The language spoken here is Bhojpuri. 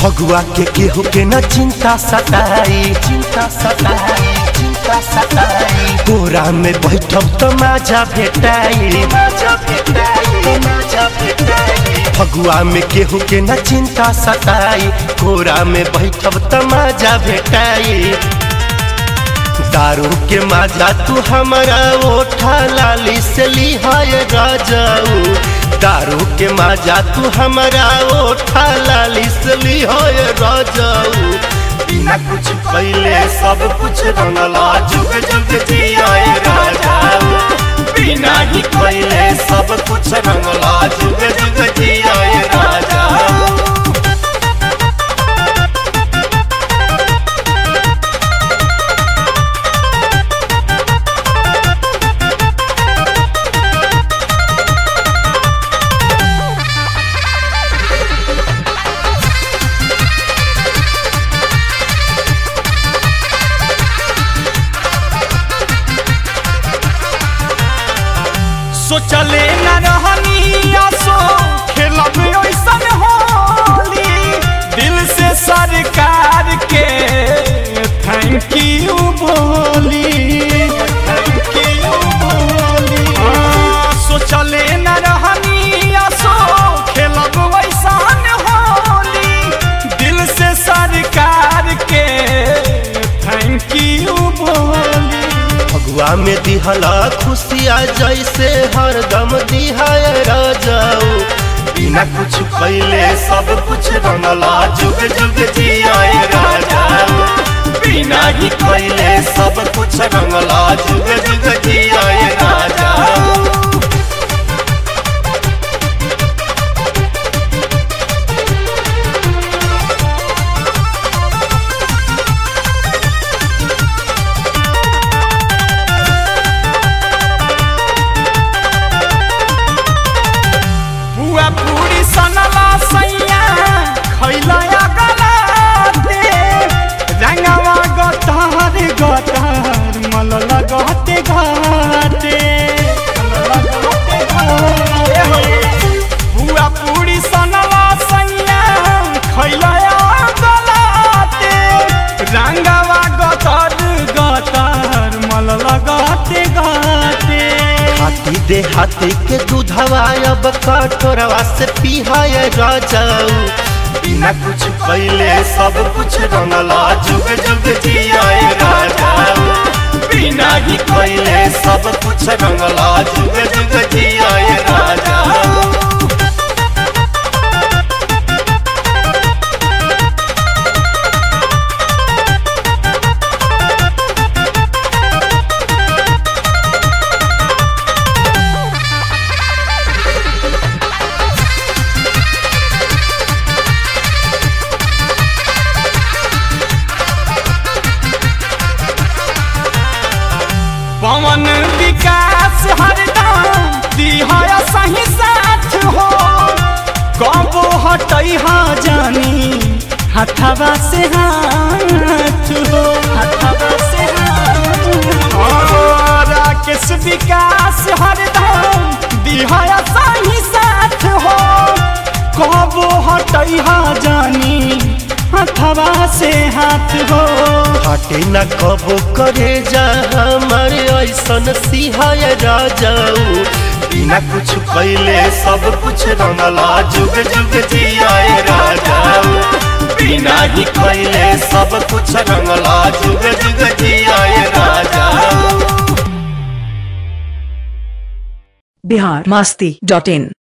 फगुआ के केहू के न चिंता सताई, चिंता सताई, चिंता सताई। कोरा में बैठब तो माजा भेटाई, माजा भेटाई, माजा भेटाई। फगुआ में केहू के न चिंता सताई, कोरा में बैठब तो माजा भेटाई। दारू के माजा तू हमारा ओठा लाली से लिहाय राजाऊ, दारू के माजा तू हमारा ओठा लाली से लिहाय राजाऊ। बिना कुछ पहले सब कुछ रंगला जुग जुग जियाए राजाऊ, बिना ही पहले सब कुछ रंगला जुग जुग जियाए राजाऊ। सोचले न रहनी आसो खेलब ओइसन होली, दिल से सरकार के थैंक यू बोली, थैंक यू बोली। सोचले न रहनी आसो खेलब ओइसन होली, दिल से सरकार के थैंक यू बोली। फगुआ में दिहला खुशिया जैसे हरदम दिहाय राजाऊ, बिना कुछ पहले सब कुछ रंगला जुग जुग जियाए राजाऊ, बिना ही पहले सब कुछ रंगला जुग जुग जियाए राजाऊ। पूरी सनला सैया खैलया गलाते, रंगवा गतार गतार मलला गते घाटे, बुआ पूरी सनला सैया खैलया गलाते, रंगवा गतार गतार मलला गते घाटे। हाथी दे हाथी के दूधवा अब कटोरवा से पिहाय राजाऊ, बिना कुछ पहले सब कुछ रंगला जुग जुग जियाए राजाऊ, बिना ही पहले सब कुछ रंगला जुग जुग जियाए राजाऊ। पवन विकास हरदम दिहाया सही साथ हो, कबो हटई हा जानी हथवा से हाथ हो, हथवा से हाथ। राकेश विकास हरदम दिहाया सही साथ हो, कबो हटई हा जानी हथवा से हाथ हो। हटे न कबो करे जा हमारे ऐसन सिहाय राजाऊ, बिना कुछ पहले सब कुछ रंगला जुग जुग जियाए राजाऊ, बिना ही पहले सब कुछ रंगला जुग जुग जियाए राजाऊ। बिहारमस्ती.in